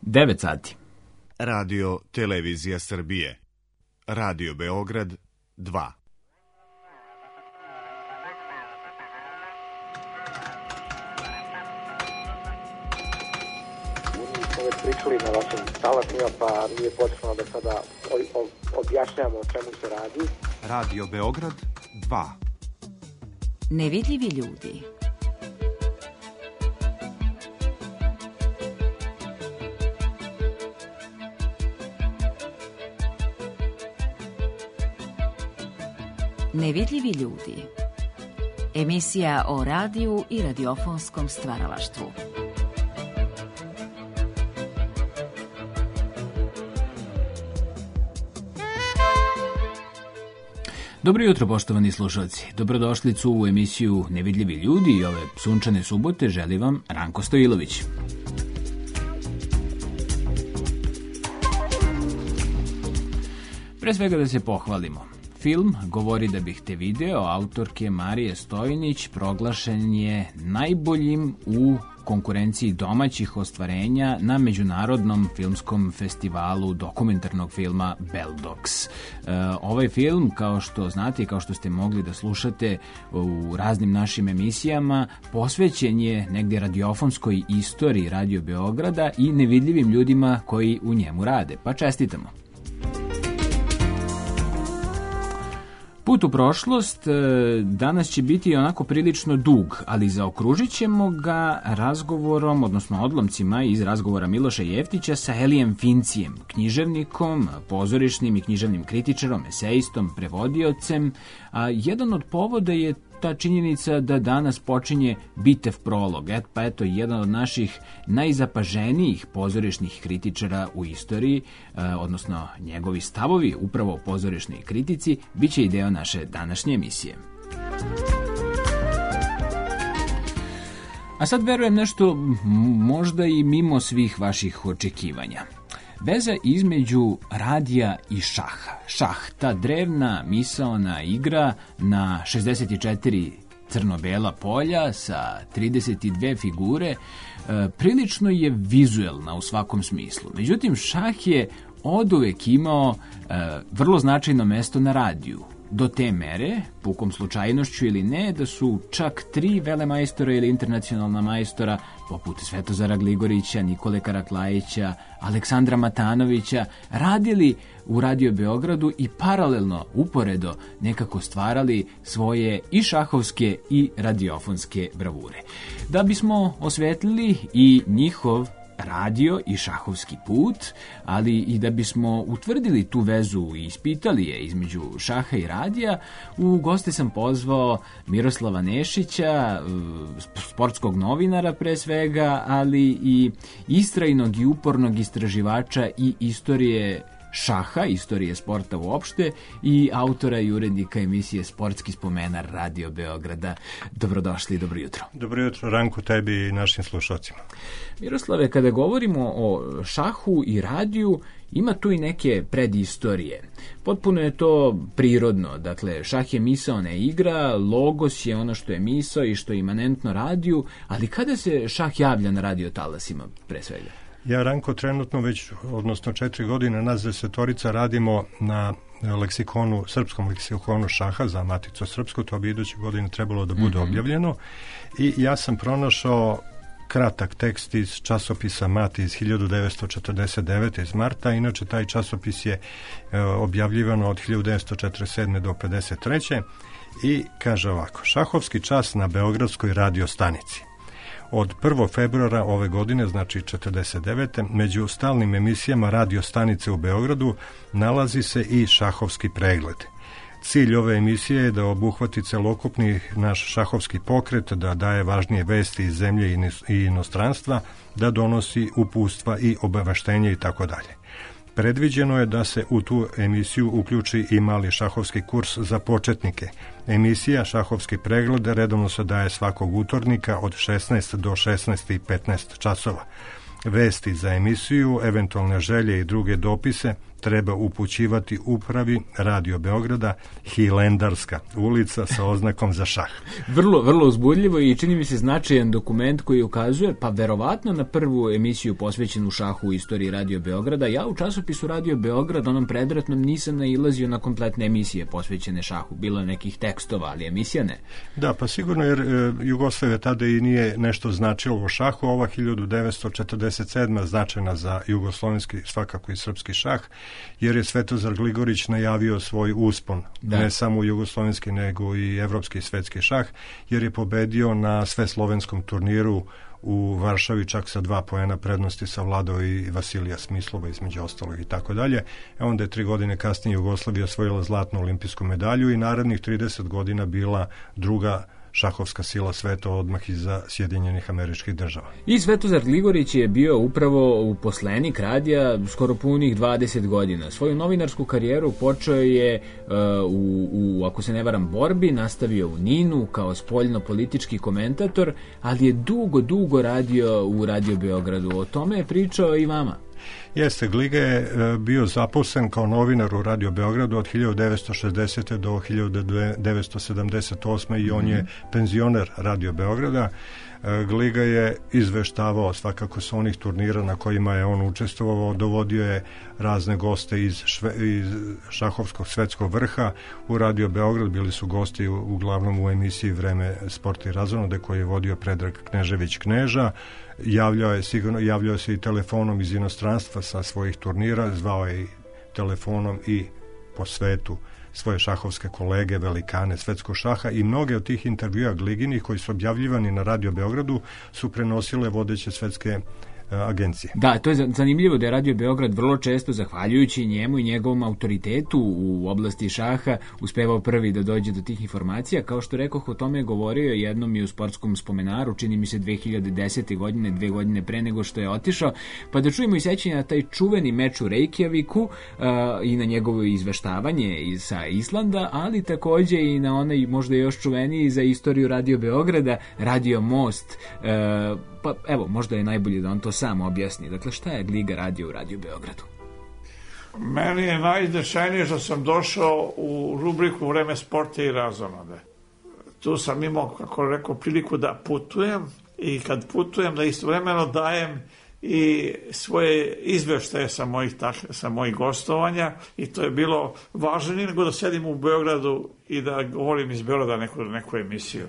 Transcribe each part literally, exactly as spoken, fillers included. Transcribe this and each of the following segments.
devet sati. Radio Televizija Srbije. Radio Beograd dva. Smo već pričali na vašim talasima, pa nije potrebno da sada objašnjamo o čemu se radi. Radio Beograd dva. Nevidljivi ljudi. Nevidljivi ljudi. Emisija o radiju i radiofonskom stvaralaštvu. Dobro jutro, poštovani slušalci. Dobrodošlicu u emisiju Nevidljivi ljudi i ove sunčane subote želi vam Ranko Stojilović. Pre svega da se pohvalimo. Film Govori da bih te video autorke Marije Stojnić proglašen je najboljim u konkurenciji domaćih ostvarenja na Međunarodnom filmskom festivalu dokumentarnog filma Beldox. E, ovaj film, kao što znate i kao što ste mogli da slušate u raznim našim emisijama, posvećen je negdje radiofonskoj istoriji Radio Beograda i nevidljivim ljudima koji u njemu rade. Pa čestitamo. Put u prošlost danas će biti onako prilično dug, ali zaokružit ćemo ga razgovorom, odnosno odlomcima iz razgovora Miloša Jeftića sa Elijem Fincijem, književnikom, pozorišnim i književnim kritičarom, esejistom, prevodiocem. A jedan od povoda je ta činjenica da danas počinje Bitev prolog. Et, pa eto, jedan od naših najzapaženijih pozorišnih kritičara u istoriji, eh, odnosno njegovi stavovi upravo o pozorišnoj kritici, bit će i deo naše današnje emisije. A sad verujem nešto možda i mimo svih vaših očekivanja. Veza između radija i šaha. Šah, ta drevna misaona igra na šezdeset četiri crno-bela polja sa trideset dve figure, e, prilično je vizuelna u svakom smislu. Međutim, šah je oduvek imao e, vrlo značajno mesto na radiju. Do te mere, pukom slučajnošću ili ne, da su čak tri velemajstora ili internacionalna majstora, poput Svetozara Gligorića, Nikole Karaklajića, Aleksandra Matanovića, radili u Radio Beogradu i paralelno, uporedo, nekako stvarali svoje i šahovske i radiofonske bravure. Da bismo osvetlili i njihov radio i šahovski put, ali i da bismo utvrdili tu vezu i ispitali je između šaha i radija, u goste sam pozvao Miroslava Nešića, sportskog novinara pre svega, ali i istrajnog i upornog istraživača i istorije šaha, istorije sporta uopšte, i autora i urednika emisije Sportski spomenar Radio Beograda. Dobrodošli i dobro jutro. Dobro jutro, Ranko, tebi i našim slušalcima. Miroslave, kada govorimo o šahu i radiju, ima tu i neke predistorije. Potpuno je to prirodno. Dakle, šah je misaona igra, logos je ono što je misao i što je imanentno radiju, ali kada se šah javlja na radio talasima pre svega? Ja, Ranko, trenutno već, odnosno četiri godine, nas desetorica radimo na leksikonu, srpskom leksikonu šaha za Maticu srpsku, to bi iduće godine trebalo da bude mm-hmm. objavljeno. I ja sam pronašao kratak tekst iz časopisa Mati iz hiljadu devetsto četrdeset devete iz marta. Inače, taj časopis je e, objavljivano od hiljadu devetsto četrdeset sedme do pedeset treće i kaže ovako: šahovski čas na Beogradskoj radio stanici. Od prvog februara ove godine, znači četrdeset devete među stalnim emisijama radio stanice u Beogradu nalazi se i šahovski pregled. Cilj ove emisije je da obuhvati celokupni naš šahovski pokret, da daje važnije vesti iz zemlje i inostranstva, da donosi uputstva i obaveštenje i tako dalje. Predviđeno je da se u tu emisiju uključi i mali šahovski kurs za početnike. Emisija Šahovski pregled redovno se daje svakog utornika od šesnaest do šesnaest i petnaest časova. Vesti za emisiju, eventualne želje i druge dopise treba upućivati upravi Radio Beograda, Hilendarska ulica sa oznakom za šah. Vrlo, vrlo uzbudljivo i čini mi se značajan dokument koji ukazuje, pa verovatno na prvu emisiju posvećenu šahu u istoriji Radio Beograda. Ja u časopisu Radio Beograd, onom predratnom, nisam nailazio na kompletne emisije posvećene šahu. Bilo je nekih tekstova, ali emisija ne. Da, pa sigurno, jer e, Jugoslavija tada i nije nešto značilo u šahu. Ova hiljadu devetsto četrdeset sedma značajna za jugoslovenski, svakako i srpski šah, jer je Svetozar Gligorić najavio svoj uspon, da. Ne samo u jugoslovenski, nego i evropski i svetski šah, jer je pobedio na sveslovenskom turniru u Varšavi čak sa dva poena prednosti savladao i Vasilija Smislova između ostalog i tako dalje. E onda je tri godine kasnije Jugoslavija osvojila zlatnu olimpijsku medalju i narednih trideset godina bila druga šahovska sila sveta odmah iza Sjedinjenih Američkih Država. I Svetozar Gligorić je bio upravo uposlenik radija skoro punih dvadeset godina. Svoju novinarsku karijeru počeo je uh, u, u, ako se ne varam, Borbi, nastavio u Ninu kao spoljno-politički komentator, ali je dugo, dugo radio u Radio Beogradu. O tome je pričao i vama. Jeste, Gliga je bio zaposlen kao novinar u Radio Beogradu od hiljadu devetsto šezdesete do hiljadu devetsto sedamdeset osme i on je penzioner Radio Beograda. Gliga je izveštavao svakako sa onih turnira na kojima je on učestvovao, dovodio je razne goste iz, šve, iz šahovskog svetskog vrha u Radio Beograd, bili su gosti u, uglavnom u emisiji Vreme sporta i razonode koji je vodio Predrag Knežević Kneža. Javljao je sigurno, javljao se i telefonom iz inostranstva sa svojih turnira, zvao je i telefonom i po svetu svoje šahovske kolege, velikane svetskog šaha, i mnoge od tih intervjua Gliginih koji su objavljivani na Radio Beogradu su prenosile vodeće svetske agencije. Da, to je zanimljivo da je Radio Beograd vrlo često, zahvaljujući njemu i njegovom autoritetu u oblasti šaha, uspevao prvi da dođe do tih informacija. Kao što rekoh, o tome je govorio jednom i u Sportskom spomenaru, čini mi se dve hiljade desete. godine, dve godine pre nego što je otišao, pa da čujemo i sećanje na taj čuveni meč u Reykjaviku uh, i na njegovo izveštavanje iz, sa Islanda, ali takođe i na onaj možda još čuveniji za istoriju Radio Beograda, Radio Most. Uh, pa evo, možda je najbolje da on to sam objasni. Dakle, šta je Gliga radio u Radio Beogradu? Meni je najznačajnije što sam došao u rubriku Vreme sporta i razonode. Tu sam imao, kako rekao, priliku da putujem, i kad putujem da istovremeno dajem i svoje izveštaje sa mojih, tak, sa mojih gostovanja, i to je bilo važnije nego da sedim u Beogradu i da govorim iz Beograda neku, neku emisiju.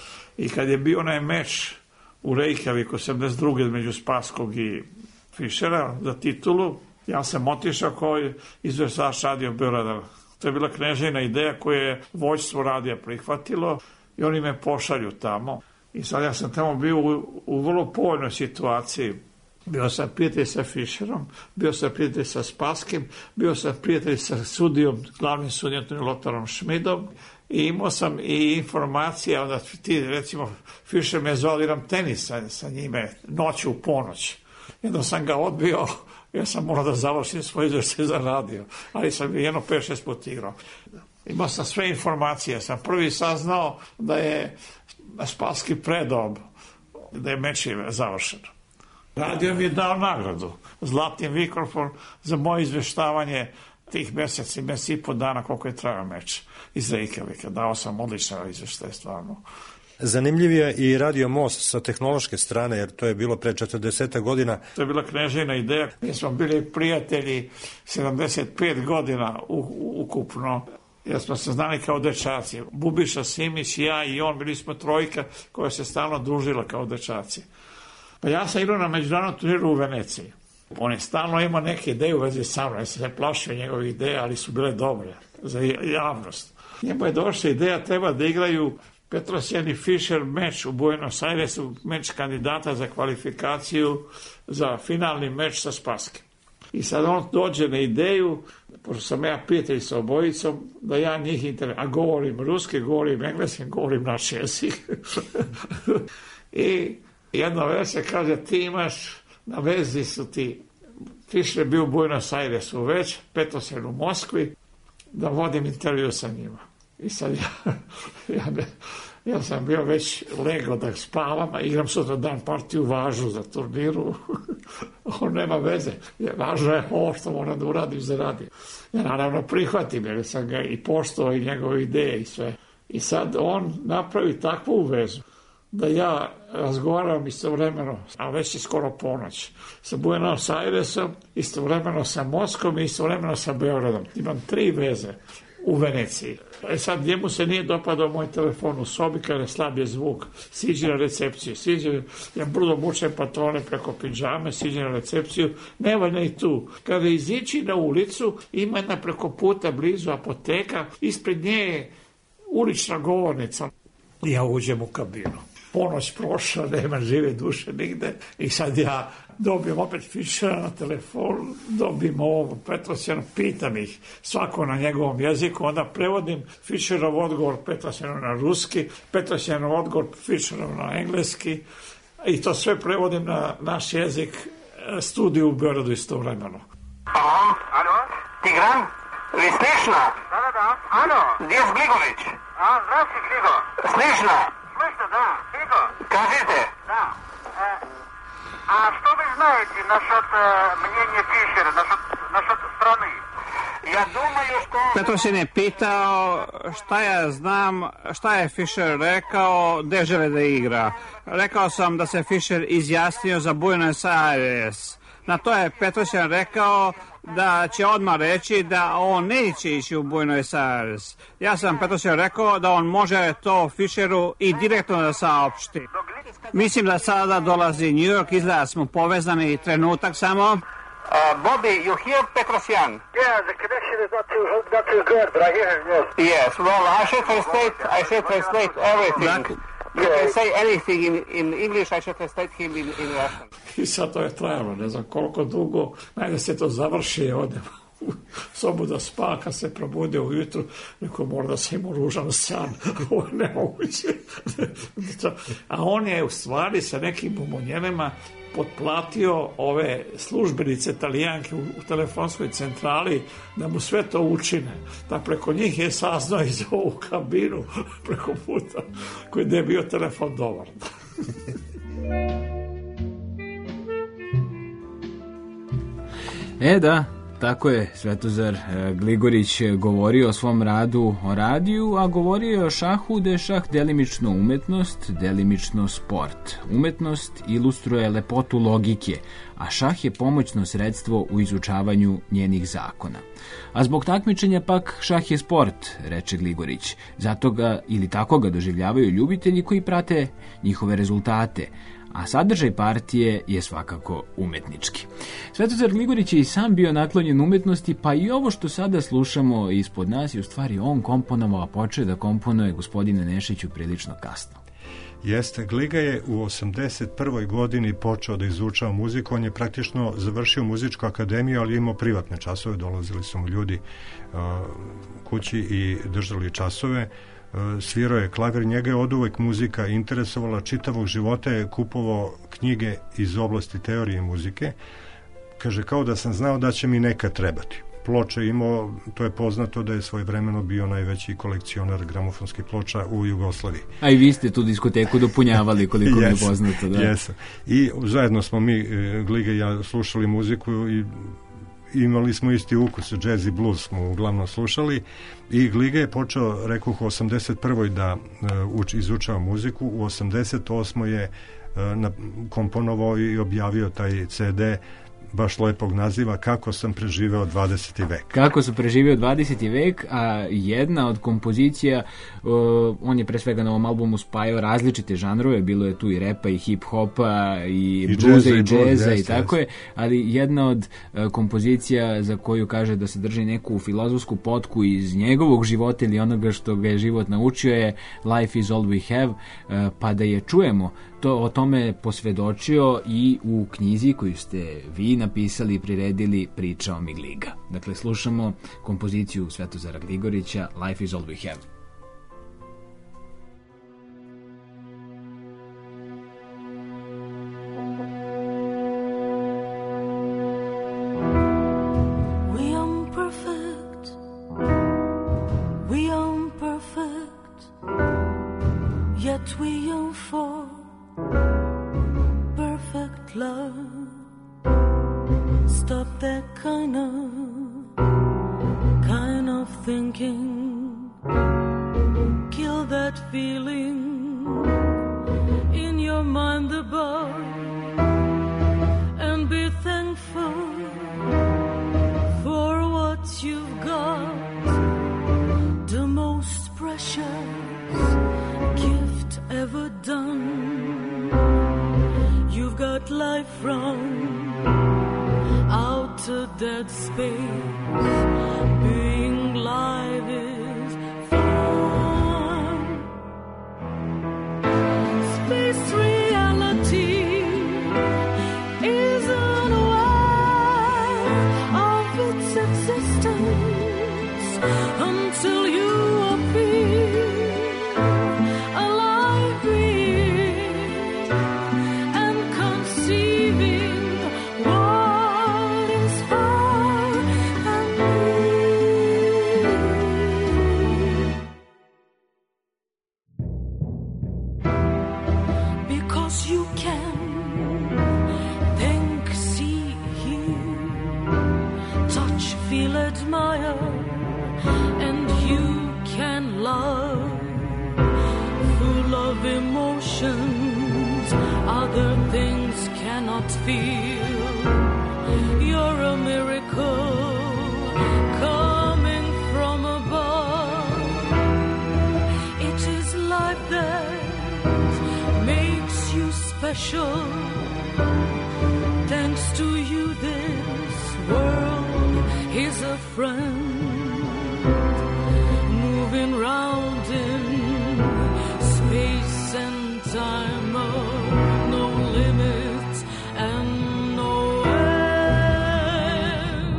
I kad je bio onaj meč u Reykjaviku osamdeset druge između Spasskog i Fischera za titulu, ja sam otišao kao izveštač Radio Beograda. To je bila Knežina ideja koju je vođstvo radija prihvatilo i oni me pošalju tamo. I sad ja sam tamo bio u, u vrlo povoljnoj situaciji. Bio sam prijatelj sa Fischerom, bio sam prijatelj sa Spasskim, bio sam prijatelj sa sudijom, glavnim sudijom Lotarom Šmidom, i imao sam i informacije, onda ti, recimo, Fischer me zvao da igram tenis sa, sa njime noću u ponoć. Jedno sam ga odbio, ja sam morao da završim svoj izveštaj za radio, ali sam jedno pet šest put igrao. Imao sam sve informacije, sam prvi saznao da je Spasski predob, da je meč završen. Radio mi je dao nagradu, zlatni mikrofon za moje izveštavanje tih meseci, meseci i po dana koliko je trajao meč iz Reykjavika. Dao sam odlično izveštaj, stvarno. Zanimljiv je i Radio Most sa tehnološke strane, jer to je bilo pre četrdeset godina. To je bila Knežina ideja. Mi smo bili prijatelji sedamdeset pet godina u, ukupno, jer smo se znali kao dečaci. Bubiša Simić, ja i on, bili smo trojka koja se stalno družila kao dečaci. Pa ja sam igrao na međunarodnom turniru u Veneciji. On je stalno imao neke ideje u vezi sa mnom. Ja sam se plašio njegovih ideja, ali su bile dobre za javnost. Njemu je došla ideja, treba da igraju Petrosjan i Fischer meč u Buenos Airesu, meč kandidata za kvalifikaciju za finalni meč sa Spasskim. I sad on dođe na ideju, pošto sam ja prijatelj sa obojicom, da ja njih interesujem, a govorim ruski, govorim engleski, govorim naš jezik. I jedna vez se kaže, ti imaš, na vezi su ti, Fischer je bio u Buenos Airesu već, Petrosjan u Moskvi, da vodim intervju sa njima. I sad ja, ja, ne, Ja sam bio već legao da spavam, a igram sutra dan partiju važu za turniru. On nema veze. Važno je ovo što moram da uradim za radio. Ja naravno prihvatim, jer sam ga i poštovao i njegove ideje i sve. I sad on napravi takvu vezu da ja razgovaram istovremeno, a već je skoro ponoć, sa Buenos Airesom, istovremeno sa Moskvom i istovremeno sa Beogradom. Imam tri veze u Veneciji. E sad, njemu se nije dopadao moj telefon u sobi kada je slab je zvuk. Siđi na recepciju, siđi, ja brdo mučem patone preko pidžame, siđi na recepciju, nema ne i tu. Kada izići na ulicu, ima jedna preko puta blizu apoteka, ispred nje je ulična govornica. Ja uđem u kabinu. Ponoć prošla, nema žive duše nigde i sad ja dobijem opet Fischera na telefon, dobijem ovo Petrosjana, pitam ih svako na njegovom jeziku, onda prevodim Fischerov odgovor Petrosjanu na ruski, Petrosjanov odgovor Fischerov na engleski i to sve prevodim na naš jezik, studiju u Beogradu istovremeno. Alo, alo, Tigran, vi slišna? Da, da, da, alo, gdje je Gligović? A, zdravci, Gligo. Slišna? Slišna, da, Gligo. Kažite. Da, e, a što vi znajete насчет e, мнения Фишера, насчет, насчет страны? Ja думаю, što... Petrosjan je pitao šta ja znam, šta je Fischer rekao, gde žele da igra. Rekao sam da se Fischer izjasnio za Buenos Aires. Na to je Petrosjan rekao da će odmah reći da on neće ići u Buenos Aires. Ja sam Petrosjan rekao da on može to Fischeru i direktno da saopšti. Mislim da sada dolazi New York, izgleda smo povezani, trenutak samo. Uh, Bobby, you hear Petrosyan? Yeah, the connection is not too not too good, but I hear him, yes. Yes, well, I should translate, I should translate everything. You can say anything in, in English, I should translate him in, in Russian. I sad to je trajalo, ne znam koliko dugo, najde se to završi, odem u sobu da spa, kad se probude ujutru, neko mora da se ima ružan san, ovo je nemoguće. A on je u stvari sa nekim bumonjenima potplatio ove službenice Italijanke u, u telefonskoj centrali da mu sve to učine. Da preko njih je saznao iz ovu kabinu preko puta koji je bio telefon dobar. E da, tako je Svetozar Gligorić govorio o svom radu o radiju, a govorio je o šahu da je šah delimično umetnost, delimično sport. Umetnost ilustruje lepotu logike, a šah je pomoćno sredstvo u izučavanju njenih zakona. A zbog takmičenja pak šah je sport, reče Gligorić. Zato ga ili tako ga doživljavaju ljubitelji koji prate njihove rezultate, a sadržaj partije je svakako umetnički. Svetozar Gligorić je i sam bio naklonjen umetnosti, pa i ovo što sada slušamo ispod nas je u stvari on komponovao, a počeo da komponuje gospodine Nešiću prilično kasno. Jeste, Gliga je u osamdeset prvoj godini počeo da izučava muziku, on je praktično završio muzičku akademiju, ali imao privatne časove, dolazili su mu ljudi uh, kući i držali časove. Svirao je klavir, njega je oduvek muzika interesovala, čitavog života je kupovao knjige iz oblasti teorije muzike. Kaže, kao da sam znao da će mi neka trebati. Ploče imao, to je poznato da je svojevremeno bio najveći kolekcionar gramofonskih ploča u Jugoslaviji. A i vi ste tu diskoteku dopunjavali, koliko yes, mi je poznato. Da. Yes. I zajedno smo mi, Gliga i ja, slušali muziku i imali smo isti ukus, jazz i blues smo uglavnom slušali i Gliga je počeo, rekoh, u osamdeset prvoj da uh, izučava muziku, u osamdeset osmoj je uh, na, komponovao i objavio taj ce de baš lepog naziva Kako sam preživeo dvadeseti vek. Kako sam preživeo dvadeseti vek, a jedna od kompozicija, uh, on je pre svega na ovom albumu spajao različite žanrove, bilo je tu i repa i hip-hopa i, I bluza i džeza i, i tako je, ali jedna od uh, kompozicija za koju kaže da se drži neku filozofsku potku iz njegovog života ili onoga što ga je život naučio je Life is all we have, uh, pa da je čujemo. To, o tome posvedočio i u knjizi koju ste vi napisali i priredili Pričao mi Gliga. Dakle, slušamo kompoziciju Svetozara Gligorića Life is all we have. yet we yearn for perfect love. Stop that kind of, kind of thinking. Kill that feeling in your mind above, and be thankful for what you've got. The most precious gift ever done. You've got life from outer dead space. Being live is fun. Space reality isn't aware of its existence until you appear, alive being and conceiving what is far and near. Because you can think, see, hear, touch, feel, admire, and you can love, full of emotions other things cannot feel. You're a miracle coming from above. It is life that makes you special. Thanks to you, this world is a friend. Moving round in space and time, oh, no limits and no end.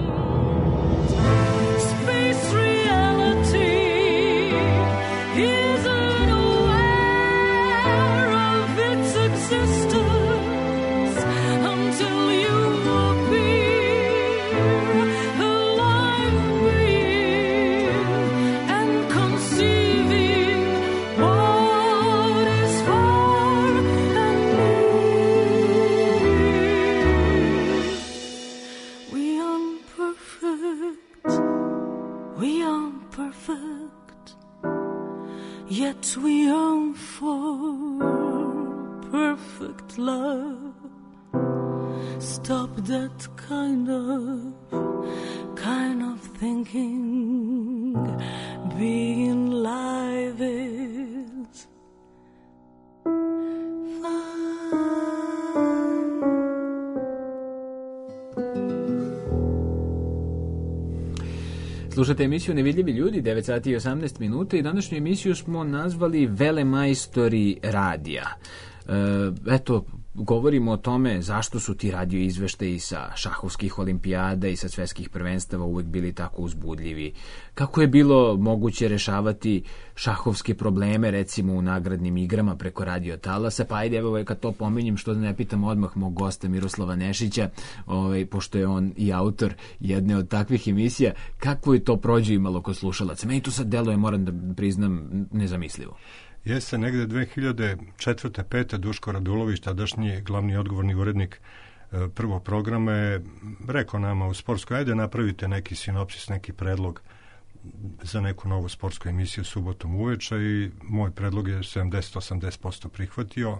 Space reality isn't aware of its existence until you appear, alive being and conceiving what is far and near. We aren't perfect, we aren't perfect, yet we yearn for perfect love. Stop that kind of, kind of thinking. Being live is Slušate emisiju Nevidljivi ljudi, devet sati i osamnaest minuta, i današnju emisiju smo nazvali Velemajstori radija. E, eto, govorimo o tome zašto su ti radio izveštaji sa šahovskih olimpijada i sa svetskih prvenstava uvek bili tako uzbudljivi. Kako je bilo moguće rešavati šahovske probleme, recimo u nagradnim igrama preko radio talasa? Pa ajde, evo, kad to pominjem, što da ne pitam odmah mog gosta Miroslava Nešića, ovaj, pošto je on i autor jedne od takvih emisija, kako je to prođu imalo kod slušalaca? Meni to sad deluje, moram da priznam, nezamislivo. Jeste, negde dve hiljade četvrte pete Duško Radulović, tadašnji glavni odgovorni urednik prvog programa, je rekao nama u sportskoj, ajde napravite neki sinopsis, neki predlog za neku novu sportsku emisiju subotom uveče, i moj predlog je sedamdeset do osamdeset posto prihvatio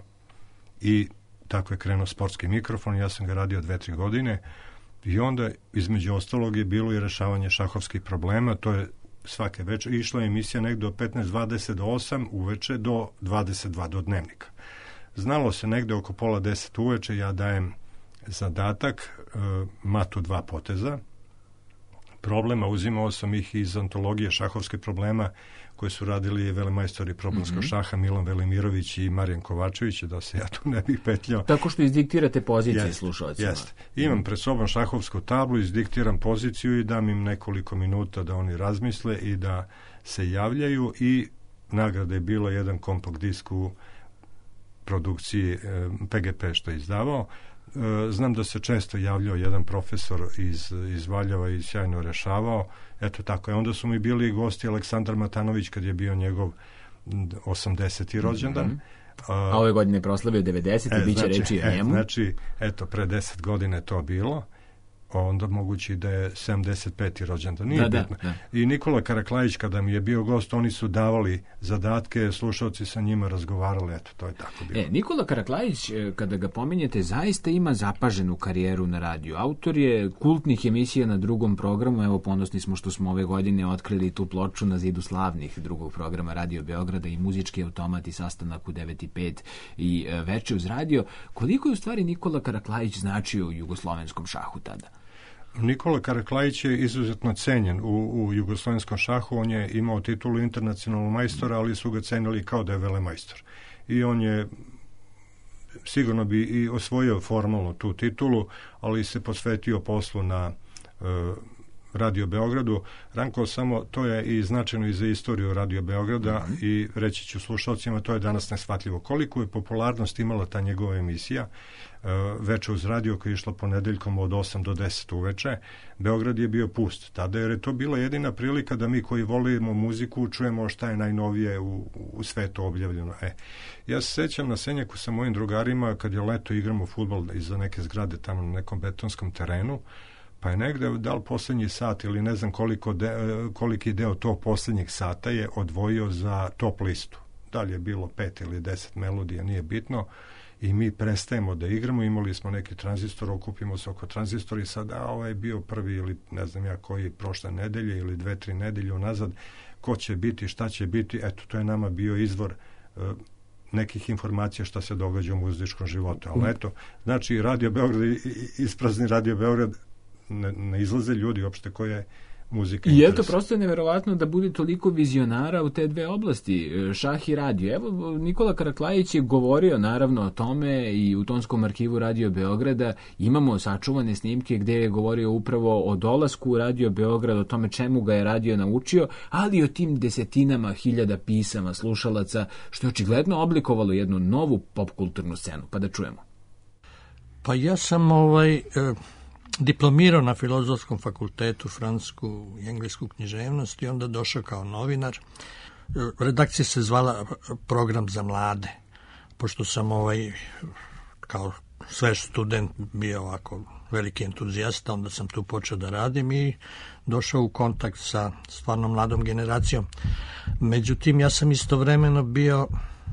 i tako je krenuo Sportski mikrofon. Ja sam ga radio dve, tri godine i onda između ostalog je bilo i rešavanje šahovskih problema. To je svake večer išla emisija negde od petnaest dvadeset do osam uveče do dvadeset dva do dnevnika. Znalo se negde oko pola deset uveče, ja dajem zadatak, e, matu dva poteza problema, uzimao sam ih iz antologije šahovske problema koje su radili velemajstori problemskog mm-hmm. šaha Milan Velimirović i Marijan Kovačević, da se ja tu ne bih petljao. Tako što izdiktirate pozicije slušalcima. Jeste. Imam pred sobom šahovsku tablu, izdiktiram poziciju i dam im nekoliko minuta da oni razmisle i da se javljaju, i nagrada je bilo jedan kompakt disk u produkciji eh, P G P što je izdavao. Znam da se često javljao jedan profesor iz, iz Valjeva i sjajno rešavao. Eto tako je. Onda su mi bili gosti Aleksandar Matanović kad je bio njegov osamdeseti rođendan. Mm-hmm. A ove godine proslavio devedeset i bit će znači, reći o njemu. E, znači, eto, pre deset godina je to bilo, onda mogući da je sedamdeset peti rođendan. Nije da, bitno. Da, da. I Nikola Karaklajić, kada mi je bio gost, oni su davali zadatke, slušalci sa njima razgovarali, eto, to je tako bilo. E, Nikola Karaklajić, kada ga pominjete, zaista ima zapaženu karijeru na radiju. Autor je kultnih emisija na Drugom programu, evo ponosni smo što smo ove godine otkrili tu ploču na zidu slavnih Drugog programa Radio Beograda i Muzički automat i sastanak u devet i pet i Veče uz radio. Koliko je u stvari Nikola Karaklajić značio u jugoslovenskom šahu tada? Nikola Karaklajić je izuzetno cenjen u, u jugoslovenskom šahu. On je imao titulu internacionalnog majstora, ali su ga cenili kao da je velemajstor. I on je sigurno bi i osvojio formalno tu titulu, ali se posvetio poslu na e, Radio Beogradu. Ranko, samo to je i značajno i za istoriju Radio Beograda mm-hmm. i reći ću slušalcima, to je danas neshvatljivo. Koliko je popularnost imala ta njegova emisija, Veče uz radio, koja je išla ponedeljkom od osam do deset uveče, Beograd je bio pust tada, jer je to bila jedina prilika da mi koji volimo muziku čujemo šta je najnovije u, u svetu objavljeno. E, ja se sećam na Senjaku sa mojim drugarima, kad je leto igramo fudbal iza neke zgrade tamo na nekom betonskom terenu, pa je negde, da li poslednji sat ili ne znam koliko de, koliki deo tog poslednjeg sata je odvojio za top listu. Da li je bilo pet ili deset melodija, nije bitno. I mi prestajemo da igramo, imali smo neki tranzistor, okupimo se oko tranzistora i sad, a ovaj je bio prvi ili ne znam ja koji prošle nedelje ili dve, tri nedelje unazad, ko će biti, šta će biti, eto, to je nama bio izvor uh, nekih informacija šta se događa u muzičkom životu. Ali eto, znači Radio Beograd, isprazni Radio Beograd, ne, ne izlaze ljudi uopšte koje muzika. I eto, prosto je neverovatno da bude toliko vizionara u te dve oblasti, šah i radio. Evo, Nikola Karaklajić je govorio naravno o tome i u tonskom arhivu Radio Beograda imamo sačuvane snimke gde je govorio upravo o dolasku u Radio Beograd, o tome čemu ga je radio naučio, ali i o tim desetinama hiljada pisama slušalaca, što je očigledno oblikovalo jednu novu popkulturnu scenu. Pa da čujemo. Pa ja sam ovaj... E... diplomirao na Filozofskom fakultetu francusku i englesku književnost i onda došao kao novinar. Redakcija se zvala Program za mlade, pošto sam ovaj, kao svež student bio ovako veliki entuzijasta, onda sam tu počeo da radim i došao u kontakt sa stvarno mladom generacijom. Međutim, ja sam istovremeno bio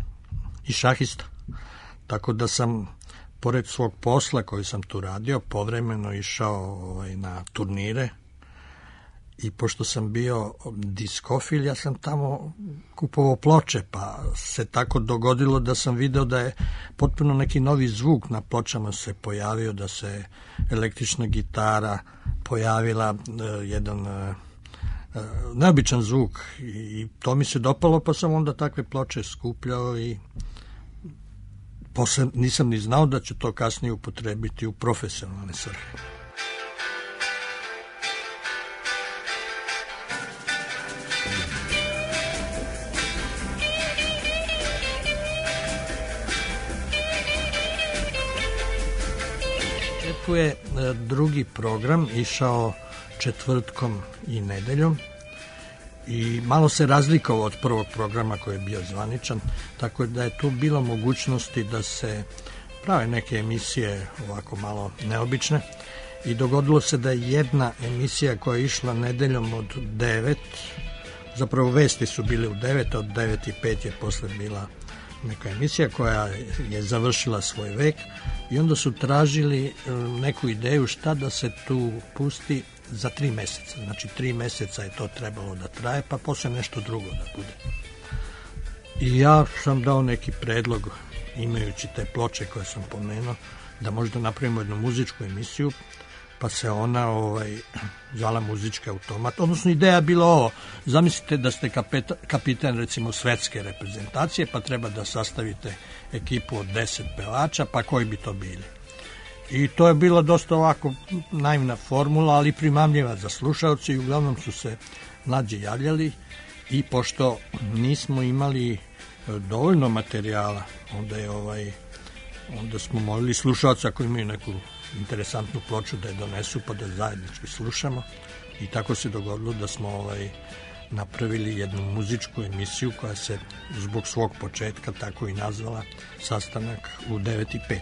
i šahista, tako da sam pored svog posla koji sam tu radio, povremeno išao ovaj, na turnire i pošto sam bio diskofil, ja sam tamo kupovao ploče, pa se tako dogodilo da sam video da je potpuno neki novi zvuk na pločama se pojavio, da se električna gitara pojavila, uh, jedan uh, uh, neobičan zvuk i to mi se dopalo, pa sam onda takve ploče skupljao i posle nisam ni znao da ću to kasnije upotrebiti u profesionalne svrhe. Tu je drugi program išao četvrtkom i nedeljom i malo se razlikovao od prvog programa koji je bio zvaničan, tako da je tu bilo mogućnosti da se prave neke emisije ovako malo neobične i dogodilo se da je jedna emisija koja je išla nedeljom od devet, zapravo vesti su bile u devet, od devet i pet je posle bila neka emisija koja je završila svoj vek i onda su tražili neku ideju šta da se tu pusti za tri meseca. Znači, tri meseca je to trebalo da traje, pa posle nešto drugo da bude. I ja sam dao neki predlog, imajući te ploče koje sam pomenuo, da možda napravimo jednu muzičku emisiju, pa se ona ovaj, zvala Muzički automat. Odnosno, ideja bila ovo. Zamislite da ste kapeta, kapitan, recimo, svetske reprezentacije, pa treba da sastavite ekipu od deset pevača, pa koji bi to bili? I to je bila dosta ovako naivna formula, ali primamljiva za slušaoce i uglavnom su se mlađi javljali i pošto nismo imali dovoljno materijala, onda je ovaj onda smo molili slušaoca koji imaju neku interesantnu ploču da je donesu pa da zajednički slušamo i tako se dogodilo da smo ovaj napravili jednu muzičku emisiju koja se zbog svog početka tako i nazvala Sastanak u devet i pet.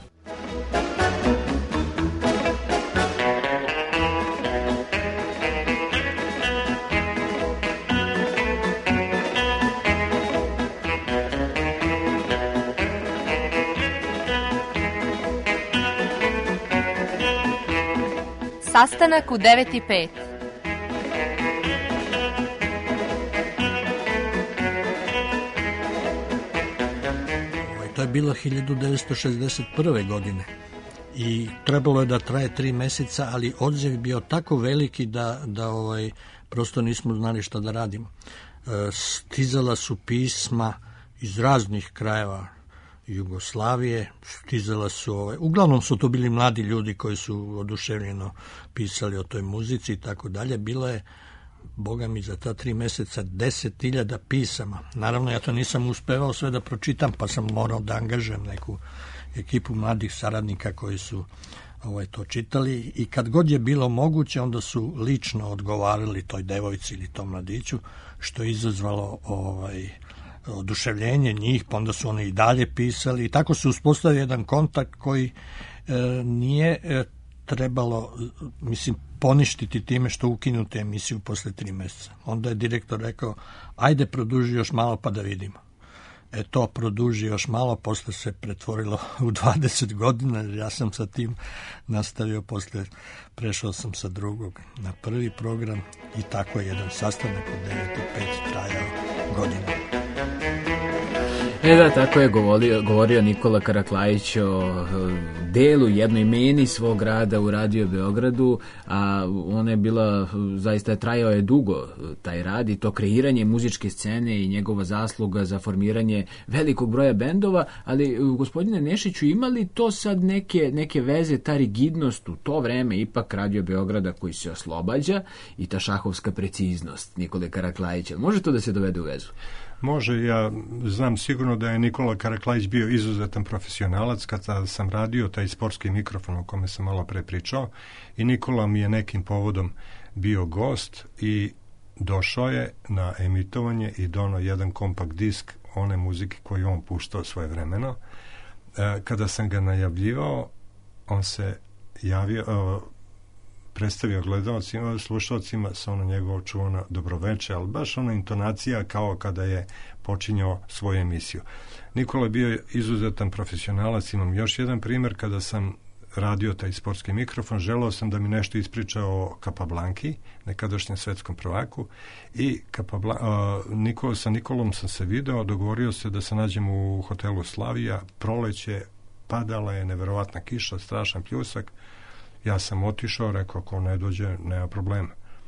Sastanak u devet i pet. To je bilo hiljadu devetsto šezdeset prve. godine i trebalo je da traje tri meseca, ali odziv je bio tako veliki da, da ovaj, prosto nismo znali šta da radimo. E, stizala su pisma iz raznih krajeva Jugoslavije, stizala su, ovaj, uglavnom su to bili mladi ljudi koji su oduševljeno pisali o toj muzici i tako dalje. Bilo je, boga mi, za ta tri meseca deset hiljada pisama. Naravno, ja to nisam uspevao sve da pročitam, pa sam morao da angažujem neku ekipu mladih saradnika koji su ovaj, to čitali i kad god je bilo moguće, onda su lično odgovarali toj devojci ili tom mladiću, što je izazvalo ovaj, oduševljenje njih, pa onda su oni i dalje pisali i tako se uspostavio jedan kontakt koji e, nije e, trebalo, mislim, poništiti time što ukinute emisiju posle tri meseca. Onda je direktor rekao, ajde produži još malo pa da vidimo. E to produži još malo, posle se pretvorilo u dvadeset godina, ja sam sa tim nastavio, posle prešao sam sa drugog na prvi program i tako je jedan sastanak od devet i pet trajao godinu. E da, tako je govorio, govorio Nikola Karaklajić o delu, jednoj meni svog rada u Radio Beogradu, a ona je bila, zaista trajao je dugo taj rad i to kreiranje muzičke scene i njegova zasluga za formiranje velikog broja bendova, ali gospodine Nešiću, ima li to sad neke, neke veze, ta rigidnost u to vreme ipak Radio Beograda koji se oslobađa i ta šahovska preciznost Nikole Karaklajića, može to da se dovede u vezu? Može, ja znam sigurno da je Nikola Karaklajić bio izuzetan profesionalac kada sam radio taj sportski mikrofon o kome sam malo pre pričao i Nikola mi je nekim povodom bio gost i došao je na emitovanje i donao jedan kompakt disk one muzike koju on puštao svoje vremeno. E, kada sam ga najavljivao, on se javio, e, predstavio gledalcima, slušalcima sa ono njegovo čuvano dobroveče, ali baš ona intonacija kao kada je počinjao svoju emisiju. Nikola je bio izuzetan profesionalac, imam još jedan primjer, kada sam radio taj sportski mikrofon, želeo sam da mi nešto ispriča o Capablanci, nekadašnjem svetskom prvaku, i Capabla, uh, Nikola, sa Nikolom sam se video, dogovorio se da se nađem u hotelu Slavija, proleće, padala je neverovatna kiša, strašan pljusak. Ja sam otišao, rekao, ako ne dođe, nema problema.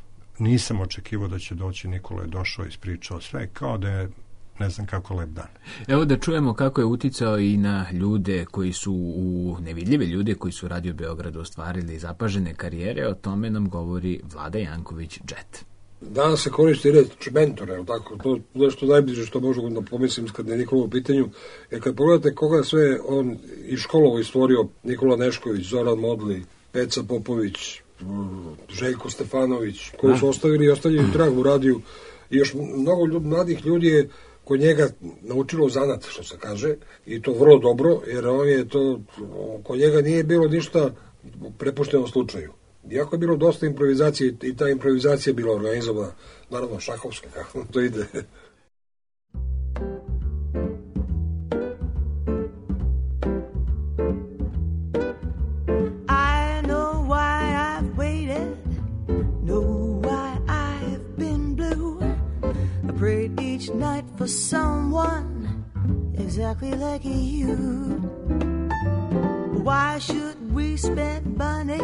Nisam očekivao da će doći, Nikola je došao i ispričao sve, kao da je, ne znam kako, lep dan. Evo da čujemo kako je uticao i na ljude koji su, u nevidljive ljude koji su Radio Beogradu ostvarili zapažene karijere, o tome nam govori Vlada Janković Džet. Danas se koristi reč mentor, je tako? To je nešto najbliže što možemo da pomislim kad je Nikola u pitanju. Jer kad pogledate koga sve on iz školovo istvorio, Nikola Nešković, Zoran Modli, Peca Popović, Željko Stefanović, koji su ostavili i ostavljaju trag u radiju. I još mnogo ljud, mladih ljudi je kod njega naučilo zanat, što se kaže, i to vrlo dobro, jer on je to, kod njega nije bilo ništa prepušteno slučaju. Iako je bilo dosta improvizacije i ta improvizacija je bila organizovana, naravno šahovska, kako to ide. Prayed each night for someone exactly like you. Why should we spend money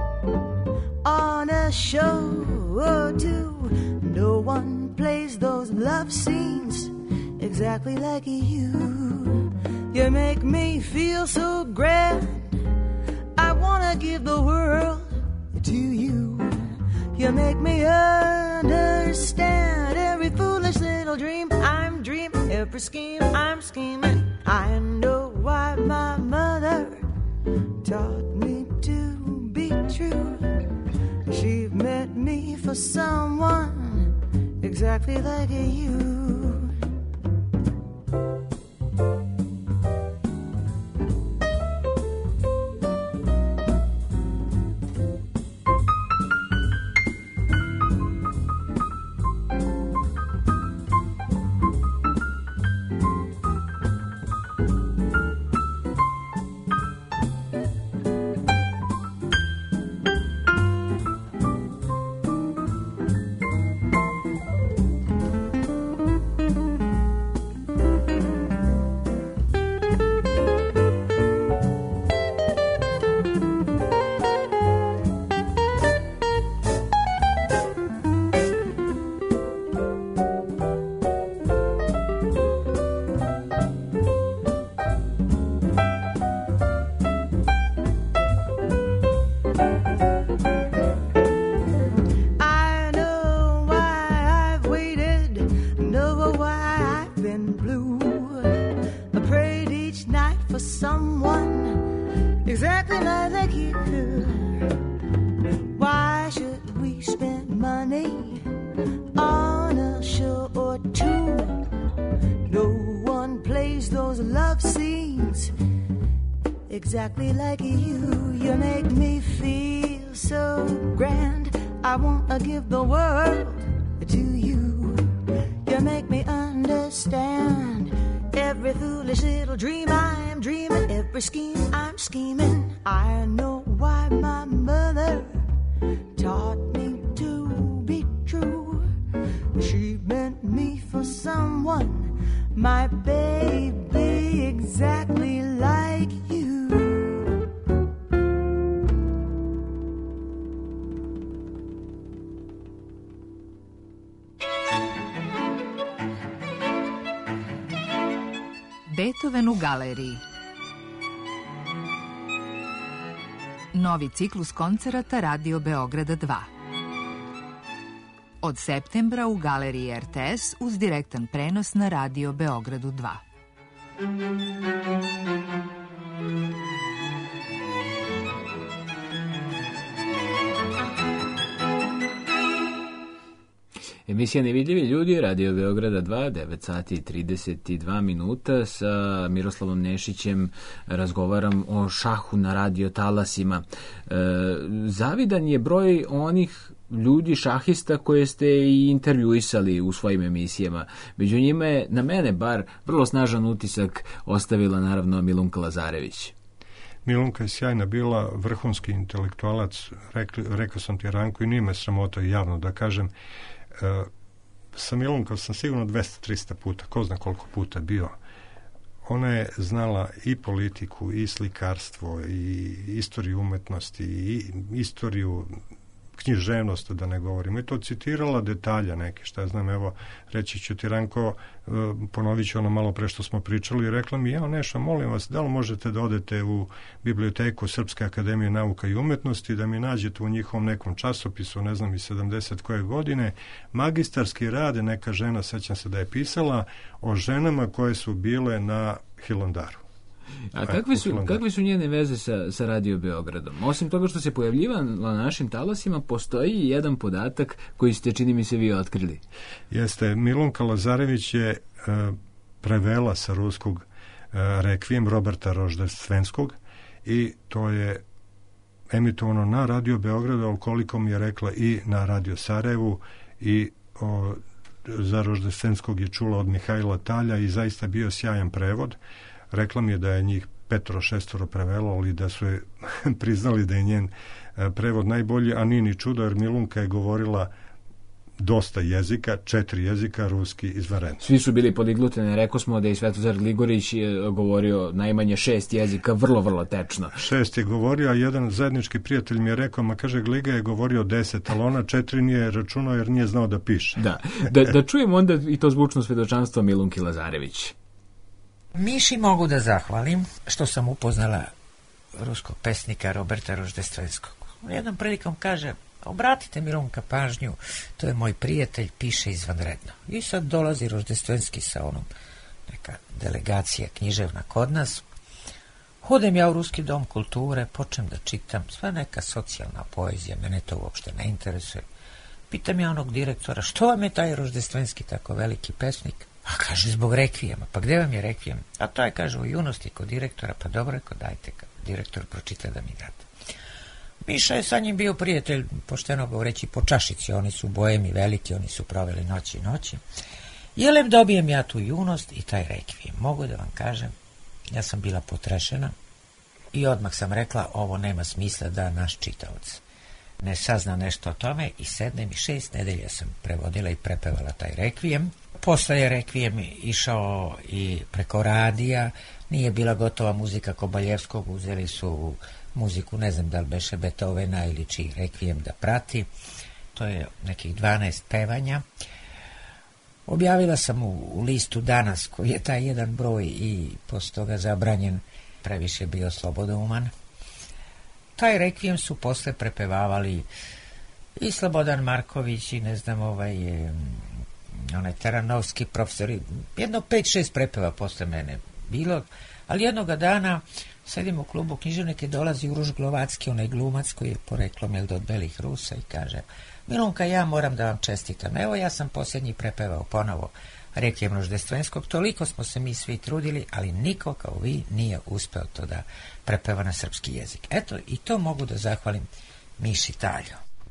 on a show or two? No one plays those love scenes exactly like you. You make me feel so grand, I wanna give the world to you. You make me understand every foolish little dream I'm dreaming, every scheme I'm scheming. I know why my mother taught me to be true. She met me for someone exactly like you. Exactly like you, you make me feel so grand. I wanna give the world to you. You make me understand every foolish little dream I am dreaming, every scheme I'm scheming. I know why my mother taught me to be true. She meant me for someone, my baby, exactly like you. Beethoven u galeriji. Novi ciklus koncerata Radio Beograda dva. Od septembra u galeriji R T S uz direktan prenos na Radio Beogradu dva. Emisija Nevidljivi ljudi, Radio Beograda dva, devet sati i trideset dva minuta. Sa Miroslavom Nešićem razgovaram o šahu na radio talasima. E, zavidan je broj onih ljudi šahista koje ste i intervjuisali u svojim emisijama. Među njima je, na mene bar, vrlo snažan utisak ostavila naravno Milunka Lazarević. Milunka je sjajna bila, vrhunski intelektualac, rekli, rekao sam ti Ranko i nije me sramota javno da kažem. E, sa Milunkom sam sigurno dvesta trista puta, ko zna koliko puta bio. Ona je znala i politiku, i slikarstvo, i istoriju umetnosti, i istoriju književnost, da ne govorimo. I to citirala detalja neke, šta ja znam, evo, reći ću ti Ranko, ponovit ću ono malo pre što smo pričali, i rekla mi, evo Neša, molim vas, da li možete da odete u biblioteku Srpske akademije nauka i umetnosti, da mi nađete u njihovom nekom časopisu, ne znam, iz sedamdeset koje godine, magistarski rad, neka žena, sećam se da je pisala, o ženama koje su bile na Hilandaru. A kakve su, kakve su njene veze sa, sa Radio Beogradom? Osim toga što se pojavljiva na našim talasima, postoji i jedan podatak koji ste, čini mi se, vi otkrili. Jeste, Milunka Lazarević je e, prevela sa ruskog e, rekvijem Roberta Roždestvenskog i to je emitovano na Radio Beogradu, koliko mi je rekla, i na Radio Sarajevu, i o, za Roždestvenskog je čula od Mihajla Talja i zaista bio sjajan prevod. Rekla mi je da je njih petoro, šestoro prevelo, ali da su je priznali da je njen prevod najbolji, a nije ni čudo, jer Milunka je govorila dosta jezika, četiri jezika, ruski izvanredno. Svi su bili poligluteni, rekao smo da je Svetozar Gligorić govorio najmanje šest jezika, vrlo, vrlo tečno. Šest je govorio, a jedan zajednički prijatelj mi je rekao, ma kaže, Gliga je govorio deset, ali ona četiri nije računao jer nije znao da piše. Da, da, da čujemo onda i to zvučno svedočanstvo Milunki Lazarević. Miši mogu da zahvalim što sam upoznala ruskog pesnika Roberta Roždestvenskog. Jednom prilikom kaže, obratite Milunka pažnju, to je moj prijatelj, piše izvanredno. I sad dolazi Roždestvenski sa onom, neka delegacija književna kod nas. Hodem ja u Ruski dom kulture, počnem da čitam, sva neka socijalna poezija, mene to uopšte ne interesuje. Pitam ja onog direktora, što vam je taj Roždestvenski tako veliki pesnik? A kaže, zbog rekvijema. Pa gde vam je rekvijem? A to je, kaže, u junosti kod direktora. Pa dobro, reko, dajte, direktor pročita da mi date. Miša je sa njim bio prijatelj, pošteno govoreći, po čašici. Oni su bojemi veliki, oni su proveli noći i noći. Jelem dobijem ja tu junost i taj rekvijem. Mogu da vam kažem, ja sam bila potrešena i odmah sam rekla, ovo nema smisla da naš čitaoc ne sazna nešto o tome, i sednem i šest nedelja sam prevodila i prepevala taj rekvijem. Posle je rekvijem išao i preko radija, nije bila gotova muzika Kobaljevskog, uzeli su muziku, ne znam da li beše Beethovena ili čiji rekvijem da prati. To je nekih dvanaest pevanja. Objavila sam u, u listu Danas, koji je taj jedan broj i posle toga zabranjen, previše bio slobodouman. Taj rekvijem su posle prepevavali i Slobodan Marković i ne znam ovaj onaj Teranovski profesor, jedno pet šest prepeva posle mene bilo, ali jednoga dana sedim u klubu književnike, dolazi Uroš Glovacki, onaj glumac koji je poreklom jel od belih Rusa, i kaže, Milunka, ja moram da vam čestitam, evo ja sam posljednji prepevao ponovo rekvijem Roždestvenskog, toliko smo se mi svi trudili, ali niko kao vi nije uspeo to da prepeva na srpski jezik. Eto, i to mogu da zahvalim Miši Taljo.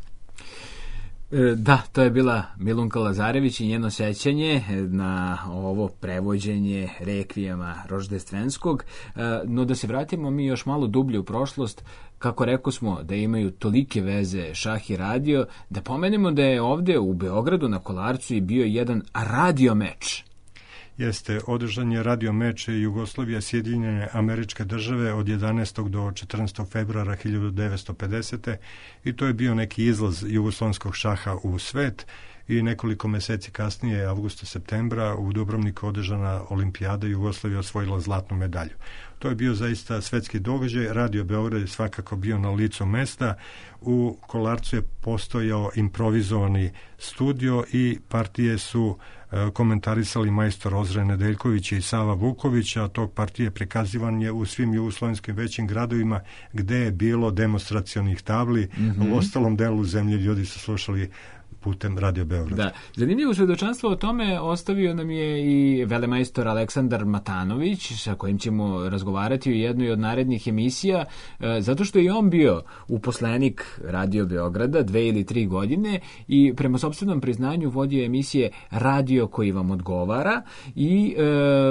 Da, to je bila Milunka Lazarević i njeno sećanje na ovo prevođenje rekvijema Roždestvenskog. No da se vratimo mi još malo dublje u prošlost, kako rekao smo da imaju tolike veze šah i radio, da pomenemo da je ovde u Beogradu na Kolarcu i bio jedan radio meč. Jeste, održan je radio meč Jugoslavija Sjedinjene Američke Države od jedanaestog do četrnaestog februara hiljadu devetsto pedesete. i to je bio neki izlaz jugoslovenskog šaha u svet, i nekoliko meseci kasnije, avgusta, septembra, u Dubrovniku održana olimpijada, Jugoslavija osvojila zlatnu medalju. To je bio zaista svetski događaj. Radio Beograd je svakako bio na licu mesta. U Kolarcu je postojao improvizovani studio i partije su e, komentarisali majstor Ozre Nedeljković i Sava Vuković, a tog partije prikazivan je u svim jugoslovenskim većim gradovima gde je bilo demonstracionih tabli. Mm-hmm. U ostalom delu zemlje ljudi su slušali putem Radio Beograd. Da. Zanimljivo svedočanstvo o tome ostavio nam je i velemajstor Aleksandar Matanović, sa kojim ćemo razgovarati u jednoj od narednih emisija, zato što je on bio uposlenik Radio Beograda dve ili tri godine i prema sopstvenom priznanju vodio emisije Radio koji vam odgovara i e,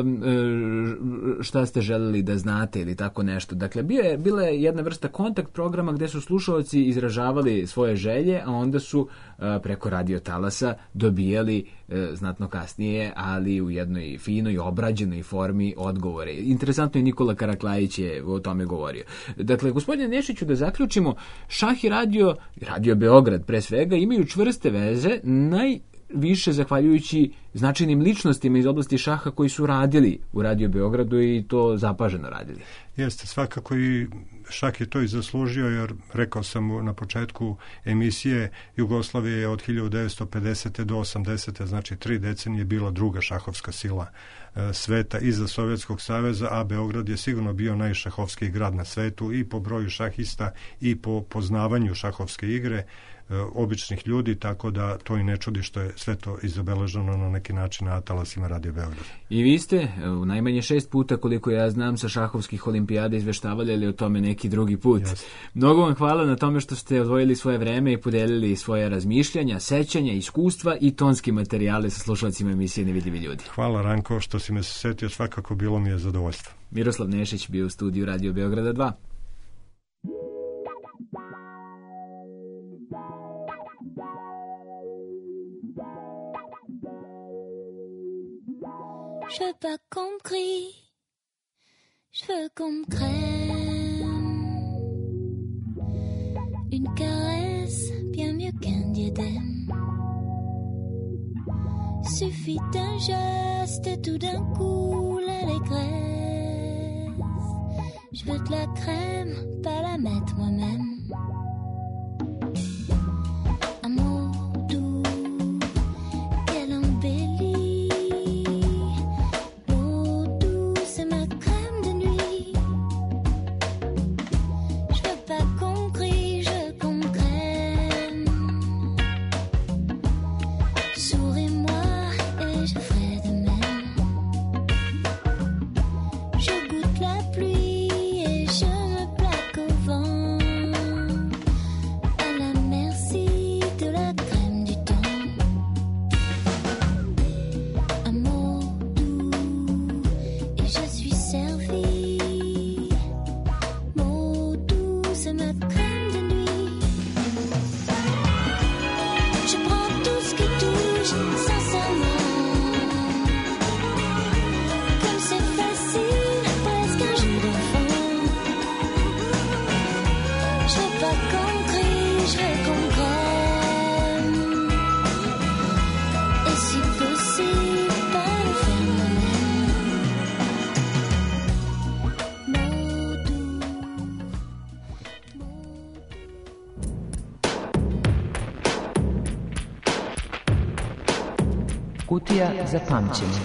šta ste želeli da znate ili tako nešto. Dakle, bio je, bila je jedna vrsta kontakt programa gde su slušalci izražavali svoje želje, a onda su e, preko radio talasa dobijali e, znatno kasnije, ali u jednoj finoj, obrađenoj formi odgovore. Interesantno je Nikola Karaklajić je o tome govorio. Dakle, gospodine Nešiću, da zaključimo, šah i radio, Radio Beograd pre svega, imaju čvrste veze, najviše zahvaljujući značajnim ličnostima iz oblasti šaha koji su radili u Radio Beogradu i to zapaženo radili. Jeste, svakako i šah je to i zaslužio, jer rekao sam na početku emisije, Jugoslavija je od hiljadu devetsto pedesete do osamdesete, znači tri decenije, bila druga šahovska sila e, sveta iza Sovjetskog saveza, a Beograd je sigurno bio najšahovskiji grad na svetu i po broju šahista i po poznavanju šahovske igre e, običnih ljudi, tako da to i ne čudi što je sve to izobeleženo na neki način na talasima Radio Beograd. I vi ste u najmanje šest puta, koliko ja znam, sa šahovskih olimpijada izveštavali o tome neki drugi put. Yes. Mnogo vam hvala na tome što ste odvojili svoje vreme i podelili svoje razmišljanja, sećanja, iskustva i tonski materijale sa slušalcima emisije Nevidljivi ljudi. Hvala, Ranko, što si me setio, svakako bilo mi je zadovoljstvo. Miroslav Nešić bio u studiju Radio Beograda dva. Je veux pas qu'on me crie, je veux qu'on me crème. Une caresse, bien mieux qu'un diadème. Suffit d'un geste et tout d'un coup l'allégresse. Je veux de la crème, pas la mettre moi-même. Kutija za pamćenje.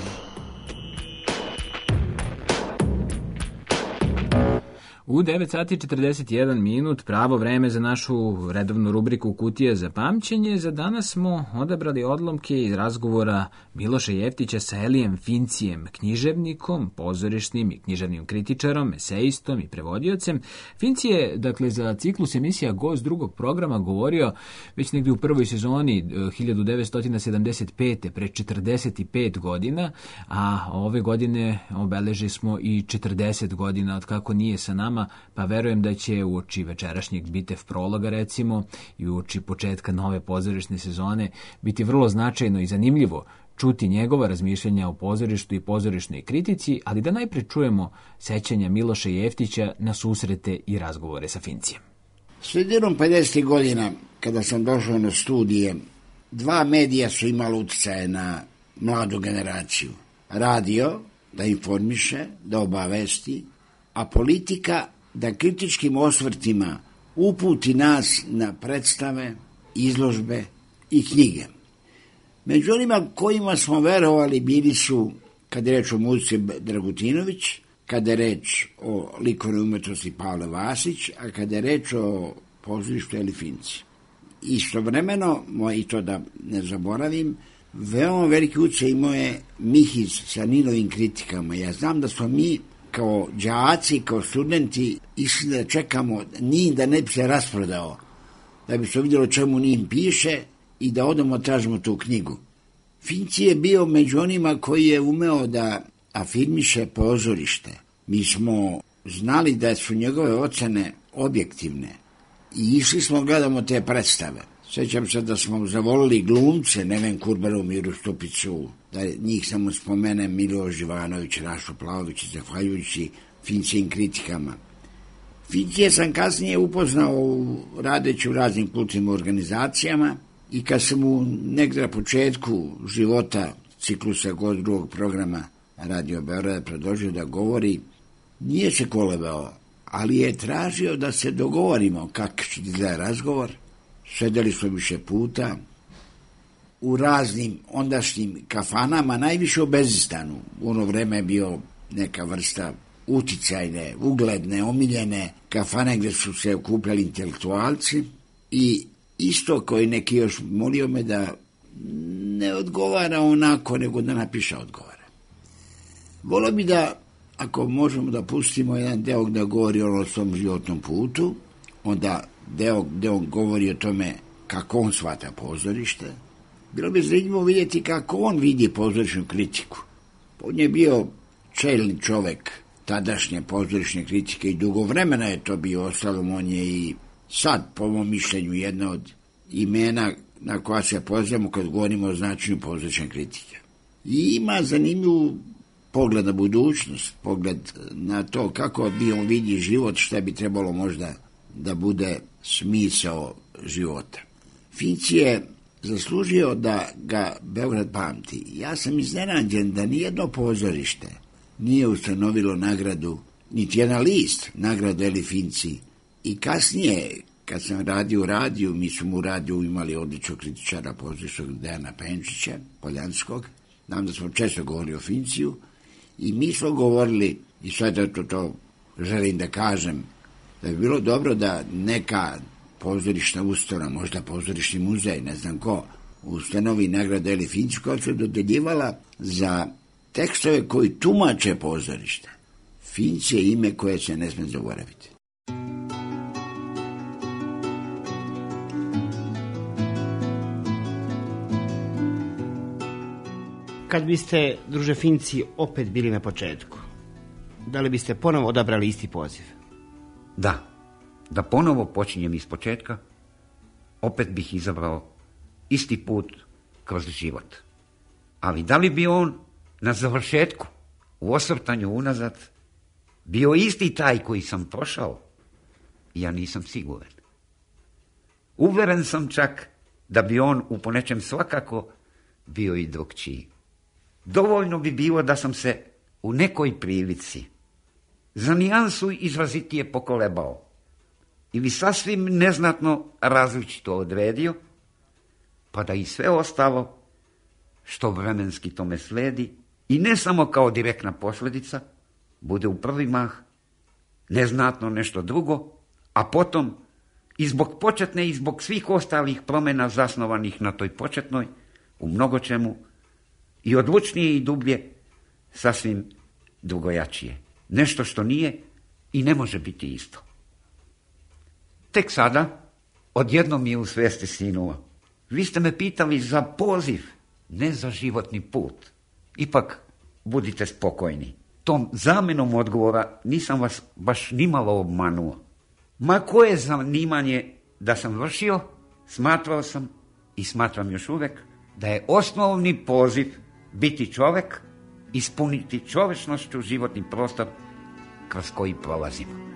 U devet sati četrdeset jedan minut, pravo vreme za našu redovnu rubriku Kutija za pamćenje. Za danas smo odabrali odlomke iz razgovora Miloša Jeftića sa Elijem Fincijem, književnikom, pozorišnim i književnim kritičarom, esejistom i prevodiocem. Finci je, dakle, za ciklus emisija Gost drugog programa govorio već negdje u prvoj sezoni hiljadu devetsto sedamdeset pete, pre četrdeset pet godina, a ove godine obeležili smo i četrdeset godina od kako nije sa nama, pa verujem da će uoči večerašnjeg Bitev prologa, recimo, i uoči početka nove pozorišne sezone biti vrlo značajno i zanimljivo čuti njegova razmišljanja o pozorištu i pozorišnoj kritici, ali da najpre čujemo sećanja Miloša Jeftića na susrete i razgovore sa Fincijem. Sredinom pedesetih godina, kada sam došao na studije, dva medija su imala utjecaje na mladu generaciju. Radio, da informiše, da obavesti, a politika da kritičkim osvrtima uputi nas na predstave, izložbe i knjige. Među onima kojima smo verovali bili su, kada je reč o muzici, Dragutinović, kada je reč o likovnoj umetnosti Pavle Vasić, a kada je reč o pozorištu Eli Finci. Istovremeno, i to da ne zaboravim, veoma veliki utjecaj imao je Mihiz sa Ninovim kritikama. Ja znam da smo mi kao đaci, kao studenti išli da čekamo Nin da ne bi se rasprodao, da bi se vidjelo čemu Nin piše i da odemo tražimo tu knjigu. Finci je bio među onima koji je umeo da afirmiše pozorište. Mi smo znali da su njegove ocene objektivne i išli smo gledamo te predstave. Sjećam se da smo zavolili glumce, Neven Kurberu, Miru Stupicu, da njih samo spomenem, Milo Živanović, Rašo Plavović, zahvaljujući Fincijim kritikama. Fincije sam kasnije upoznao radeći u raznim kulturnim organizacijama i kad sam mu negdje na početku života ciklusa Gost drugog programa Radio Beograda predložio da govori, nije se kolebao, ali je tražio da se dogovorimo kako će izgleda razgovor. Sedeli smo više puta u raznim ondašnjim kafanama, najviše u Bezistanu. U ono vreme je bio neka vrsta uticajne, ugledne, omiljene kafane gdje su se okupljali intelektualci i isto koji neki još molio me da ne odgovara onako, nego da napiše odgovore. Volio bi da, ako možemo da pustimo jedan deo da govori o svom životnom putu, onda deo gdje on govori o tome kako on shvata pozorište, bilo bi zanimljivo vidjeti kako on vidi pozorišnu kritiku. On je bio čelni čovjek tadašnje pozorišne kritike i dugo vremena je to bio, ostalom on je i sad, po mom mišljenju, jedna od imena na koja se pozivamo kad govorimo o značenju pozorišne kritike. I ima zanimljiv pogled na budućnost, pogled na to kako bi on vidi život, šta bi trebalo možda da bude smisao života. Finci je zaslužio da ga Beograd pamti. Ja sam iznenađen da nijedno pozorište nije ustanovilo nagradu, niti jedan list nagradu Eli Finci. I kasnije, kad sam radio u radiju, mi smo u radiju imali odličnog kritičara pozorišnog Dejana Penčića, Poljanskog. Znam da smo često govorili o Finciju i mi smo govorili, i sad to, to želim da kažem, da bi bilo dobro da neka pozorišna ustanova, možda pozorišni muzej, ne znam ko, ustanovi nagradu Eli Finci koja se dodeljivala za tekstove koji tumače pozorište. Finci je ime koje se ne smije zaboraviti. Kad biste, druže Finci, opet bili na početku, da li biste ponovo odabrali isti poziv? Da, da ponovo počinjem iz početka, opet bih izabrao isti put kroz život. Ali da li bi on na završetku, u osvrtanju unazad, bio isti taj koji sam prošao? Ja nisam siguran. Uveren sam čak da bi on u ponečem svakako bio i drukčiji. Dovoljno bi bilo da sam se u nekoj prilici za nijansu izrazitije pokolebao ili sasvim neznatno različito odredio, pa da i sve ostalo što vremenski tome sledi i ne samo kao direktna posljedica, bude u prvi mah neznatno nešto drugo, a potom i zbog početne i zbog svih ostalih promjena zasnovanih na toj početnoj, u mnogo čemu, i odlučnije i dublje, sasvim drugojačije. Nešto što nije i ne može biti isto. Tek sada, odjednom mi je u svijesti sinulo. Vi ste me pitali za poziv, ne za životni put. Ipak, budite spokojni. Tom zamjenom odgovora nisam vas baš nimalo obmanuo. Ma koje zanimanje da sam vršio, smatrao sam i smatram još uvijek da je osnovni poziv biti čovjek, ispuniti čovječnošću životni prostor kroz koji prolazimo.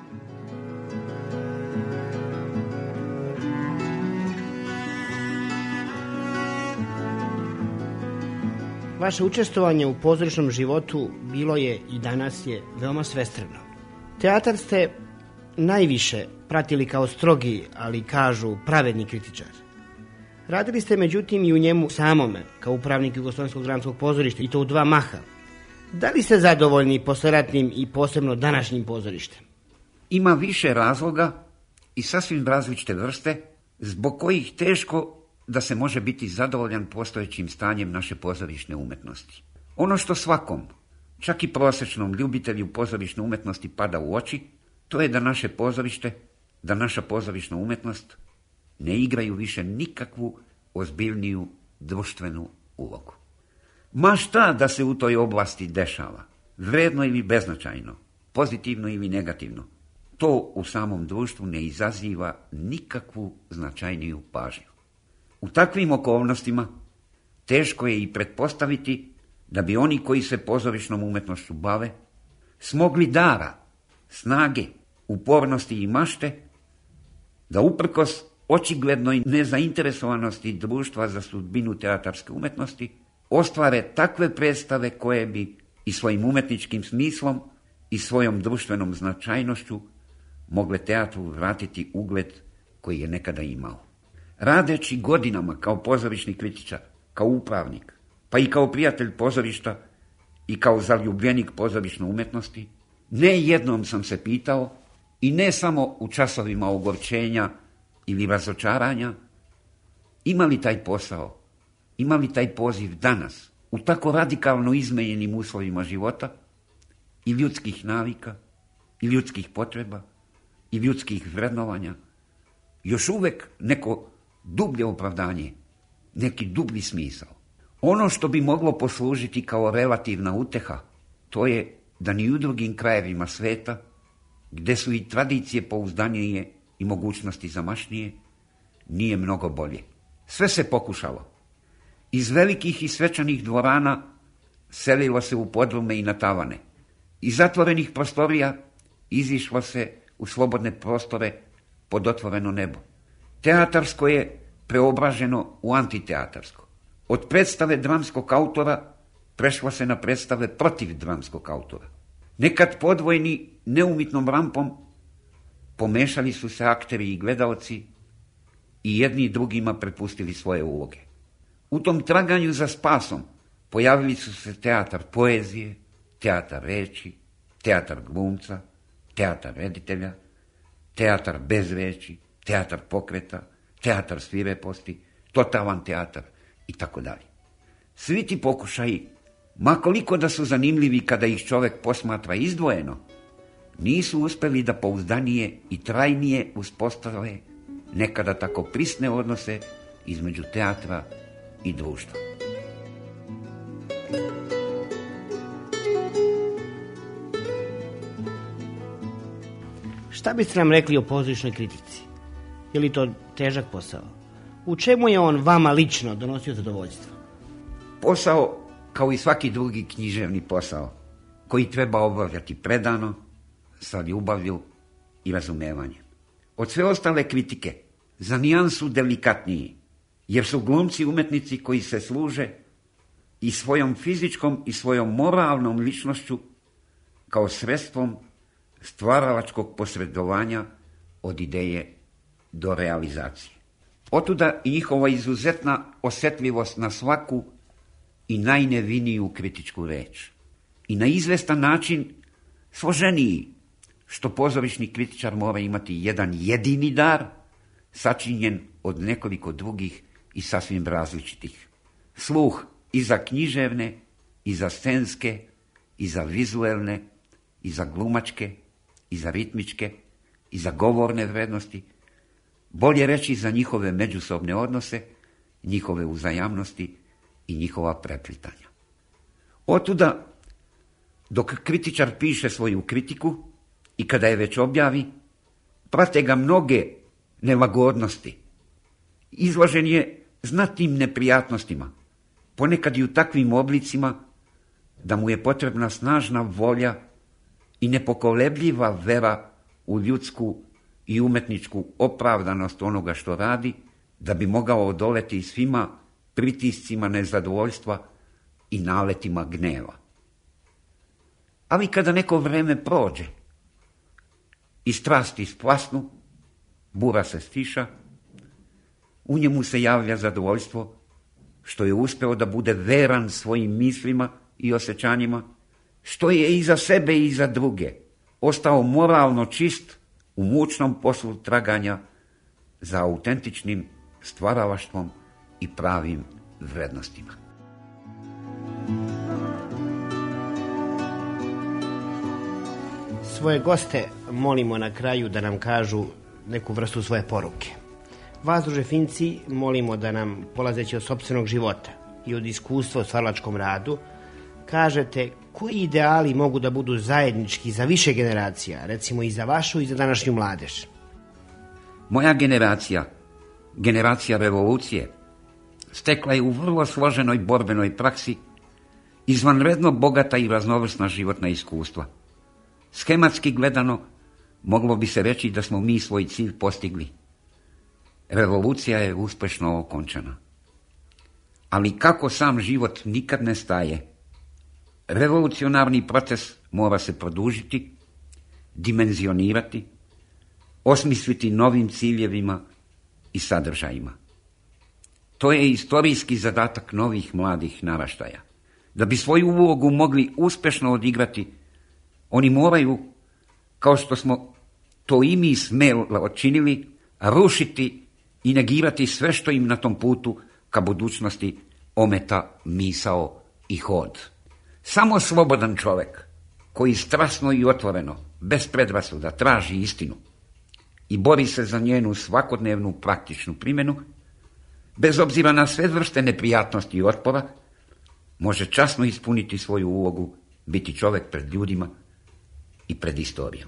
Vaše učestvovanje u pozorišnom životu bilo je i danas je veoma svestrano. Teatar ste najviše pratili kao strogi, ali kažu pravedni kritičar. Radili ste međutim i u njemu samome, kao upravnik Jugoslovenskog dramskog pozorišta, i to u dva maha. Da li ste zadovoljni posleratnim i posebno današnjim pozorištem? Ima više razloga i sasvim različite vrste, zbog kojih teško da se može biti zadovoljan postojećim stanjem naše pozorišne umjetnosti. Ono što svakom, čak i prosječnom ljubitelju pozorišne umjetnosti pada u oči, to je da naše pozorište, da naša pozorišna umjetnost ne igraju više nikakvu ozbiljniju društvenu ulogu. Ma šta da se u toj oblasti dešava, vredno ili beznačajno, pozitivno ili negativno, to u samom društvu ne izaziva nikakvu značajniju pažnju. U takvim okolnostima teško je i pretpostaviti da bi oni koji se pozorišnom umjetnošću bave smogli dara, snage, upornosti i mašte da uprkos očiglednoj nezainteresovanosti društva za sudbinu teatarske umjetnosti ostvare takve predstave koje bi i svojim umjetničkim smislom i svojom društvenom značajnošću mogle teatru vratiti ugled koji je nekada imao. Radeći godinama kao pozorišni kritičar, kao upravnik, pa i kao prijatelj pozorišta i kao zaljubljenik pozorišne umjetnosti, ne jednom sam se pitao, i ne samo u časovima ogorčenja ili razočaranja, ima li taj posao, ima li taj poziv danas, u tako radikalno izmenjenim uslovima života i ljudskih navika, i ljudskih potreba, i ljudskih vrednovanja, još uvijek neko dublje opravdanje, neki dublji smisao. Ono što bi moglo poslužiti kao relativna uteha, to je da ni u drugim krajevima sveta, gdje su i tradicije pouzdanije i mogućnosti zamašnije, nije mnogo bolje. Sve se pokušalo. Iz velikih i svečanih dvorana selilo se u podrume i na tavane. Iz zatvorenih prostorija izišlo se u slobodne prostore pod otvoreno nebo. Teatarsko je preobraženo u antiteatarsko. Od predstave dramskog autora prešlo se na predstave protiv dramskog autora. Nekad podvojeni neumitnom rampom pomešali su se akteri i gledaoci i jedni i drugima prepustili svoje uloge. U tom traganju za spasom pojavili su se teatar poezije, teatar reči, teatar glumca, teatar reditelja, teatar bez reči, teatar pokreta, teatar svireposti, totalan teatar i tako dalje. Svi ti pokušaji, ma koliko da su zanimljivi kada ih čovjek posmatra izdvojeno, nisu uspjeli da pouzdanije i trajnije uspostave nekada tako prisne odnose između teatra i društva. Šta biste nam rekli o pozorišnoj kritici? Je li to težak posao? U čemu je on vama lično donosio zadovoljstvo? Posao, kao i svaki drugi književni posao, koji treba obavljati predano, sa ljubavlju i razumevanjem. Od sve ostale kritike, za nijansu delikatniji, jer su glumci umetnici koji se služe i svojom fizičkom i svojom moralnom ličnošću kao sredstvom stvaralačkog posredovanja od ideje do realizacije. Otuda i njihova izuzetna osjetljivost na svaku i najneviniju kritičku reč. I na izvestan način složeniji, što pozorišni kritičar mora imati jedan jedini dar, sačinjen od nekoliko drugih i sasvim različitih. Sluh i za književne, i za scenske, i za vizuelne, i za glumačke, i za ritmičke, i za govorne vrednosti, bolje reći za njihove međusobne odnose, njihove uzajamnosti i njihova preplitanja. Otuda, dok kritičar piše svoju kritiku i kada je već objavi, prate ga mnoge nelagodnosti. Izložen je znatnim neprijatnostima, ponekad i u takvim oblicima da mu je potrebna snažna volja i nepokolebljiva vera u ljudsku i umetničku opravdanost onoga što radi, da bi mogao odoleti svima pritiscima nezadovoljstva i naletima gneva. Ali kada neko vreme prođe i strasti splasnu, bura se stiša, u njemu se javlja zadovoljstvo što je uspeo da bude veran svojim mislima i osjećanjima, što je i za sebe i za druge ostao moralno čist u mučnom poslu traganja za autentičnim stvaralaštvom i pravim vrednostima. Svoje goste molimo na kraju da nam kažu neku vrstu svoje poruke. Vas, druže Finci, molimo da nam, polazeći od sopstvenog života i od iskustva u stvaralačkom radu, kažete koji ideali mogu da budu zajednički za više generacija, recimo i za vašu i za današnju mladež. Moja generacija, generacija revolucije, stekla je u vrlo složenoj borbenoj praksi izvanredno bogata i raznovrsna životna iskustva. Schematski gledano, moglo bi se reći da smo mi svoj cilj postigli. Revolucija je uspešno okončana. Ali kako sam život nikad ne staje, revolucionarni proces mora se produžiti, dimenzionirati, osmisliti novim ciljevima i sadržajima. To je istorijski zadatak novih mladih naraštaja. Da bi svoju ulogu mogli uspešno odigrati, oni moraju, kao što smo to i mi smelo učinili, rušiti i negirati sve što im na tom putu ka budućnosti ometa misao i hod. Samo slobodan čovjek, koji strasno i otvoreno, bez predrasuda, traži istinu i bori se za njenu svakodnevnu praktičnu primjenu, bez obzira na sve vrste neprijatnosti i otpora, može časno ispuniti svoju ulogu, biti čovjek pred ljudima i pred istorijom.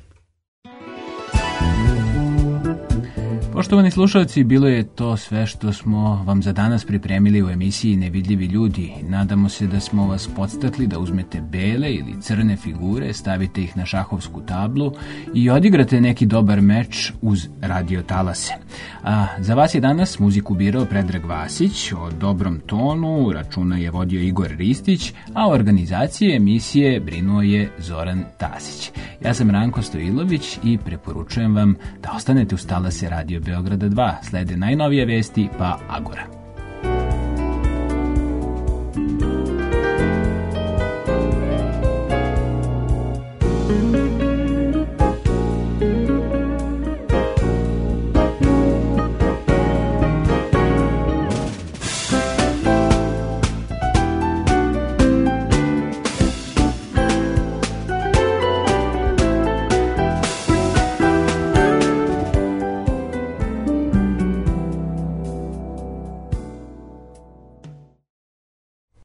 Poštovani slušalci, bilo je to sve što smo vam za danas pripremili u emisiji Nevidljivi ljudi. Nadamo se da smo vas podstakli da uzmete bele ili crne figure, stavite ih na šahovsku tablu i odigrate neki dobar meč uz radio talase. A za vas je danas muziku birao Predrag Vasić, o dobrom tonu računa je vodio Igor Ristić, a o organizaciji emisije brinuo je Zoran Tasić. Ja sam Ranko Stojilović i preporučujem vam da ostanete uz talase Radio Beograda dva. Slede najnovije vesti, pa Agora.